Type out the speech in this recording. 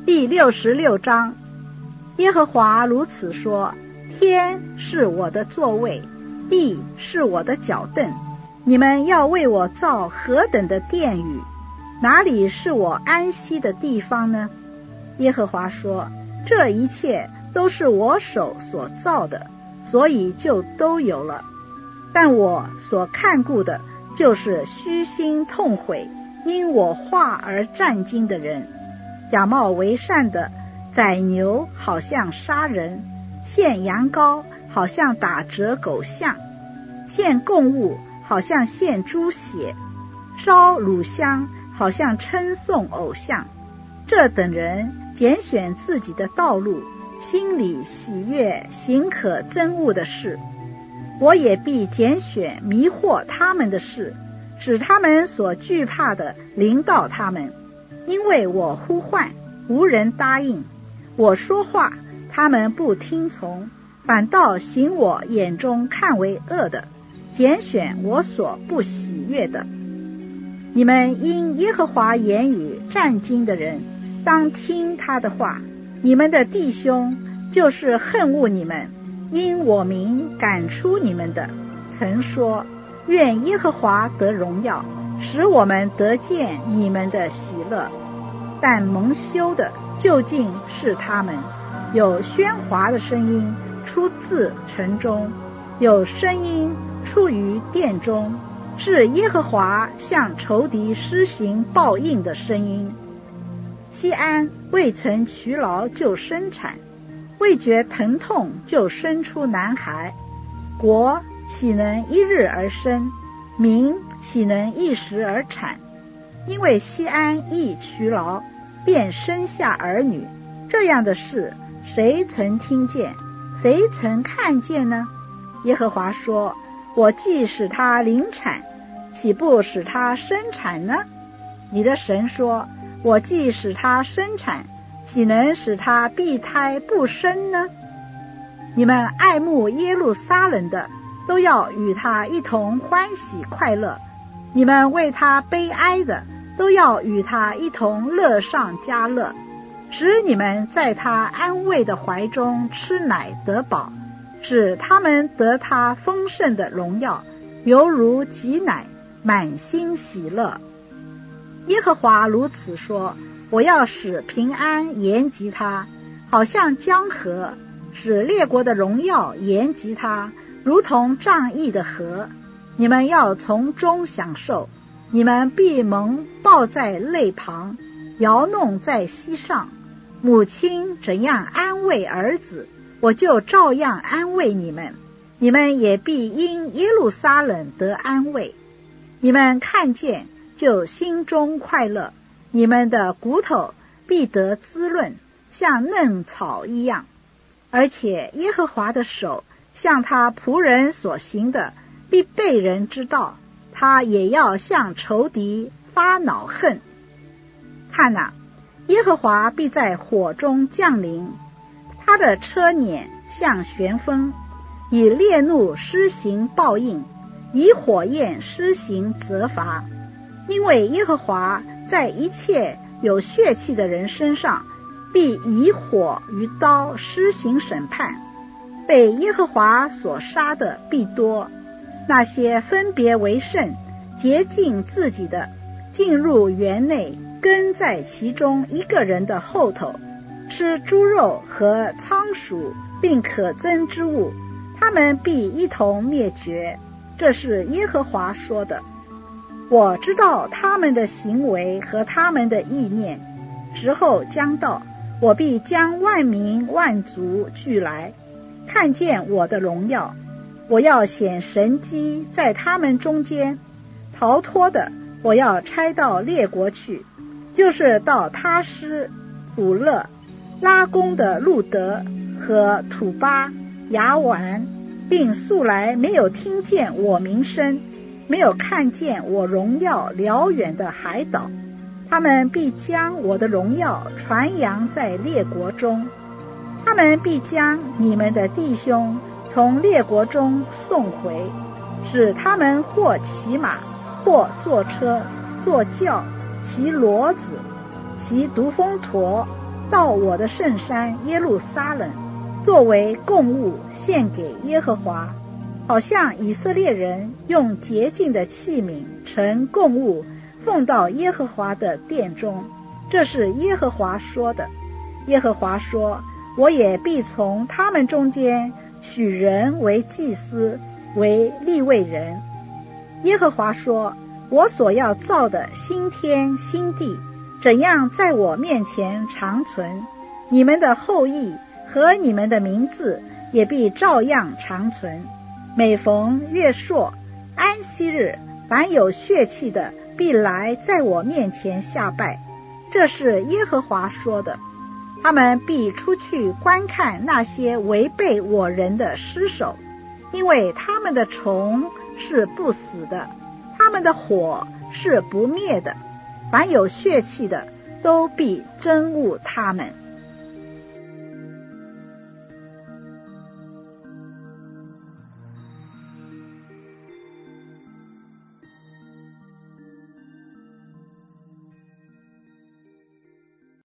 第66章。耶和华如此说：天是我的座位，地是我的脚凳，你们要为我造何等的殿宇？哪里是我安息的地方呢？耶和华说：这一切都是我手所造的，所以就都有了。但我所看顾的就是虚心痛悔，因我话而战惊的人。假冒为善的宰牛好像杀人，献羊羔好像打折狗象，献供物好像献猪血，烧乳香好像称颂偶像。这等人拣选自己的道路，心里喜悦行可憎恶的事。我也必拣选迷惑他们的事，使他们所惧怕的临到他们。因为我呼唤，无人答应；我说话，他们不听从，反倒行我眼中看为恶的，拣选我所不喜悦的。你们因耶和华言语战惊的人，当听他的话。你们的弟兄就是恨恶你们，因我名赶出你们的，曾说：愿耶和华得荣耀，使我们得见你们的喜乐。但蒙羞的究竟是他们，有喧哗的声音出自城中，有声音出于殿中，是耶和华向仇敌施行报应的声音。西安未曾劬劳就生产，未觉疼痛就生出男孩。国岂能一日而生？民岂能一时而产？因为西安一劬劳，便生下儿女。这样的事，谁曾听见？谁曾看见呢？耶和华说：我既使他临产，岂不使他生产呢？你的神说：我既使他生产，岂能使他闭胎不生呢？你们爱慕耶路撒冷的，都要与他一同欢喜快乐；你们为他悲哀的，都要与他一同乐上加乐，使你们在他安慰的怀中吃奶得饱，使他们得他丰盛的荣耀，犹如挤奶，满心喜乐。耶和华如此说：我要使平安延及他，好像江河；使列国的荣耀延及他，如同仗义的河。你们要从中享受，你们必蒙抱在肋旁，摇弄在膝上。母亲怎样安慰儿子，我就照样安慰你们。你们也必因耶路撒冷得安慰。你们看见就心中快乐，你们的骨头必得滋润，像嫩草一样。而且耶和华的手向他仆人所行的，必被人知道，他也要向仇敌发恼恨。看哪，耶和华必在火中降临，他的车辇像旋风，以烈怒施行报应，以火焰施行责罚。因为耶和华在一切有血气的人身上，必以火与刀施行审判。被耶和华所杀的必多，那些分别为圣、洁净自己的，进入园内，跟在其中一个人的后头，吃猪肉和仓鼠并可憎之物，他们必一同灭绝。这是耶和华说的。我知道他们的行为和他们的意念，时候将到，我必将万民万族聚来，看见我的荣耀。我要显神迹在他们中间，逃脱的我要差到列国去，就是到他施、普勒、拉弓的路德和土巴、雅宛，并素来没有听见我名声，没有看见我荣耀辽远的海岛。他们必将我的荣耀传扬在列国中，他们必将你们的弟兄从列国中送回，使他们或骑马，或坐车，坐轿，骑骡子，骑独峰驼， 到我的圣山耶路撒冷，作为供物献给耶和华，好像以色列人用洁净的器皿盛供物，奉到耶和华的殿中。这是耶和华说的。耶和华说，我也必从他们中间取人为祭司，为利未人。耶和华说，我所要造的新天新地，怎样在我面前长存，你们的后裔和你们的名字也必照样长存。每逢月朔、安息日，凡有血气的必来在我面前下拜。这是耶和华说的。他们必出去观看那些违背我人的尸首，因为他们的虫是不死的，他们的火是不灭的，凡有血气的都必憎恶他们。